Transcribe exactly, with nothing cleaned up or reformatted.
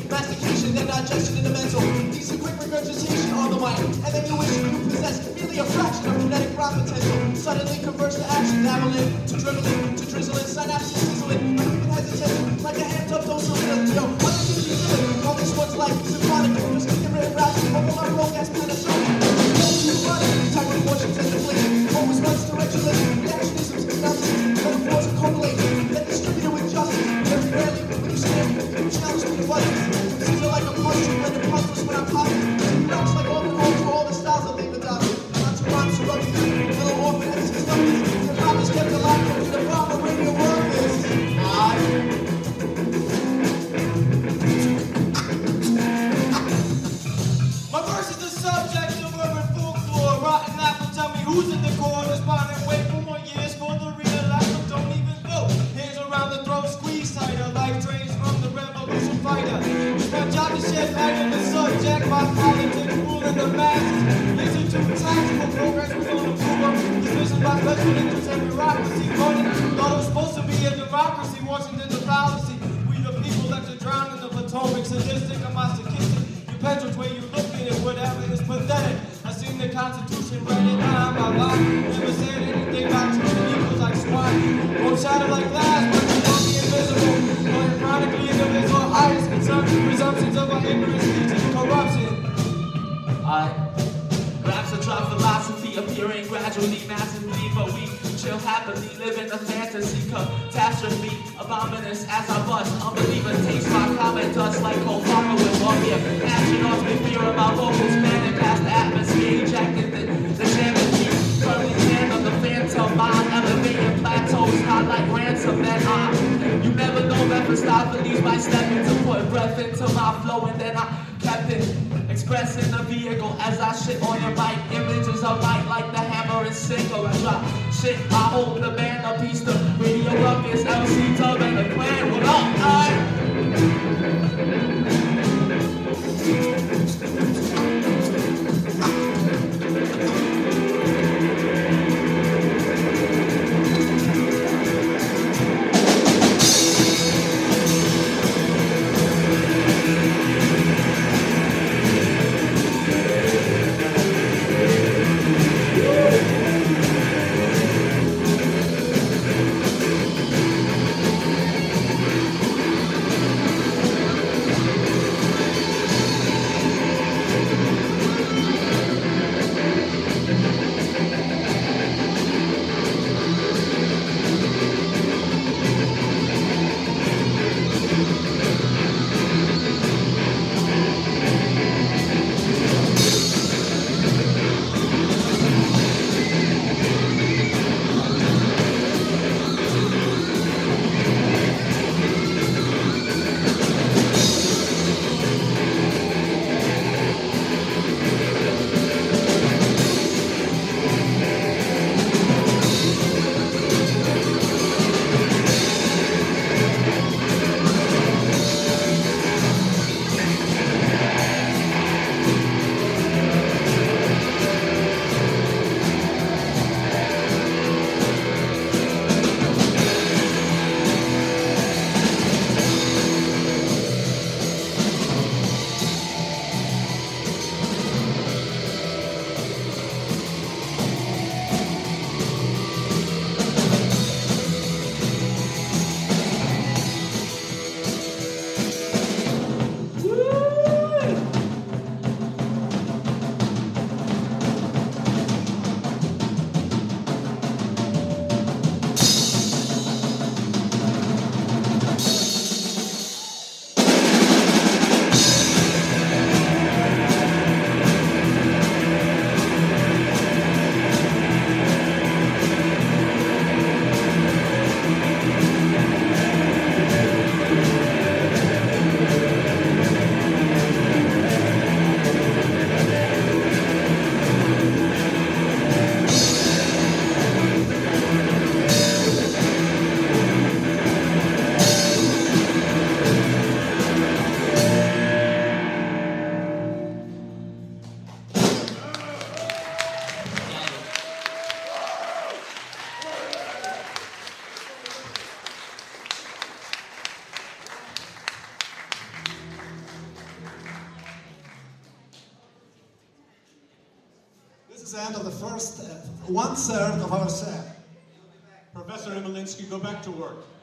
mastication, then digestion in the mental. Decent quick regurgitation on the mic. And then you wish you possess merely a fraction of kinetic rhyme potential. Suddenly converts to action, dabbling, to dribbling, to drizzling, synapses sizzling, even hesitating, like a hand up dose of real. Yo, what do you keep doing? All these words like symphonic, just keep it written raps, but all our wrong ass penetrating. Don't you run, type of Washington deflating. Always runs directionless, reactionisms, nonsense, metaphors are correlating, then distributed with justice. Very rarely, when you stand, you challenge me to buttons. Seems like a punch, when the puzzles when I'm popping. Raps like all the calls for all the styles that they've adopted. Not to rhyme to rugby, little orphan as his numbers. The rap is kept alive from the bomber radio workers. My verse is the subject of urban folklore. Rotten apple, tell me who's in the correspondent. Wait for more years for the real life, but don't even go. Hands around the throat, squeeze tighter. Like trains from the revolution fighter. It's my job to shed light on the subject. My politics ruling the masses. Listen to tactical programs we don't approve of. Decisions by special interests and bureaucracy. Voting thought it was supposed to be a democracy. Washington's a fallacy. We the people left to drown in the Potomac. Sadistic or masochistic. You penetrate where you look at it. Whatever is pathetic. I seen the Constitution read it down my life. Never said anything about treating equals like swine. Won't shatter like glass, but you won't be invisible. But chronically indivisible, highest concern. Presumptions of our ignorance lead to corruption. I raps a drop philosophy appearing gradually, massively, but we chill happily, live in a fantasy catastrophe. Abominous as I bust, unbeliever taste my comment dust like cold fire with warrior. Action off me, fear of my vocals, fanning past the atmosphere, ejected the, the champagne. Currently hand of the phantom, mind elevating plateaus, high like ransom. Then I, you never know Mephistopheles might step in to put breath into my flow, and then I kept it. Expressing the vehicle as I shit on your mic. Images of light like the hammer and sickle. I drop shit, I hold the band a piece. The radio ruckus, L C Tub and the clan. What up, I? is the end of the first uh, one third of our set. Professor Emelinsky, go back to work.